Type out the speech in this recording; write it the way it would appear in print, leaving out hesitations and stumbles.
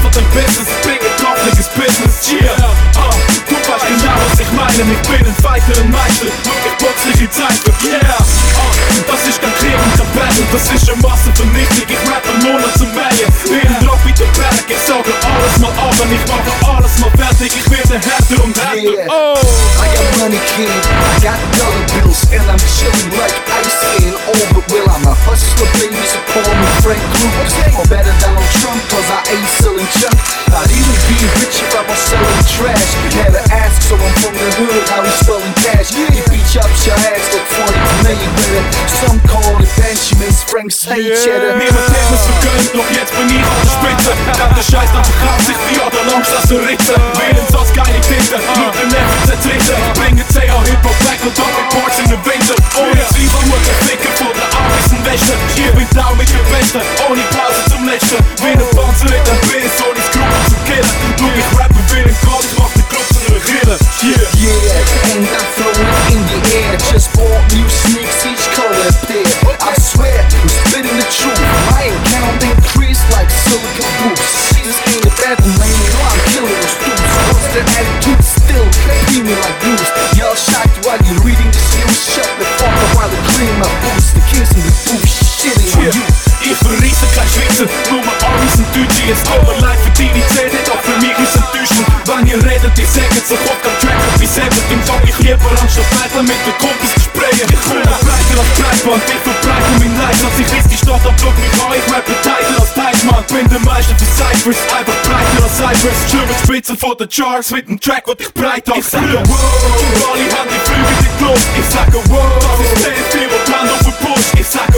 von dem Business, bringe trotzdliches Business, yeah. Du weißt genau, was ich meine, ich bin ein weiterer Meister, wirklich plötzliche Zeiten, yeah. Das ist kein Krieg und kein Battle, das ist eine Massenvernichtung, ich rappe nur noch zum Mähen. Wie ein Druck wie der Berg, ich sage alles mal ab und ich mache alles mal fertig, ich werde härter und härter, I got money, kid, I got dollar bills, and I'm chilling like ice in over. Well, I'm a hustler, baby, so call me Frank Lucas, or better Donald Trump, cause I ain't selling junk. I'd even be rich if I was selling trash. Had to ask, so I'm from the hood, how we spelling cash. You beach up your ass, look 40 million with it. Some call it Benjamins, Frank say cheddar. Niemand heeft me vergund, doch jetzt bin ich an der Spitze. Dann der Scheiß, dann verkauft sich wie oder Langstrasse Ritter. Wählen sonst geile Tinte, nur den Nerven zertreten. Ich bringe CA Hip-Hop Black und Top Reports in den Winter. Ohne Zwiebel nur der Ficker vor der Augen Wächter. Hier bin blau mit dem Beste, ohne Pause zum Letzten. Wie ein Panzerritter, Biss, ohne Skrupel zu killen. Du, ich rappe wie ein Gott, ich mach den Club zu einer Grille. Yeah, and I'm flowing in the air. Just bought new sneaks, each color pair. I swear, I'm spitting the truth. My account increased like silicon boots. Jesus ain't a bad man, no, I'm killing those dudes. What's their attitude still? Beat me like blues. Y'all shocked while you're reading this news. Shut the fuck up while they're cleaning my boots. The kids in the booth shitting on you. Ich verriese kein Schweizer, nur mal alles ein Deutsche. Es tut mir leid für deine Zähne, doch für mich ist enttäuschend. Wenn ihr redet, ich sag jetzt, ich hab kein Track auf die Säge. Dem sag ich lieber anstatt Metal mit den Kumpels zu sprayen. Ich bin breiter als Breitband, ich verbreite mein Leid. Als ich riss die Stadt ab, schau mich an, ich rappe tighter als Teichmann. Bin der Meister für Cyphers, einfach breiter als Cyphers. Schön mit Spitzen von den Charts, mit dem Track, wat ich breit hab. Ich sage wow, alle haben die Flügel in die Luft. Ich sage wow, das ist sehr viel, was Hand auf den Busch. Ich sage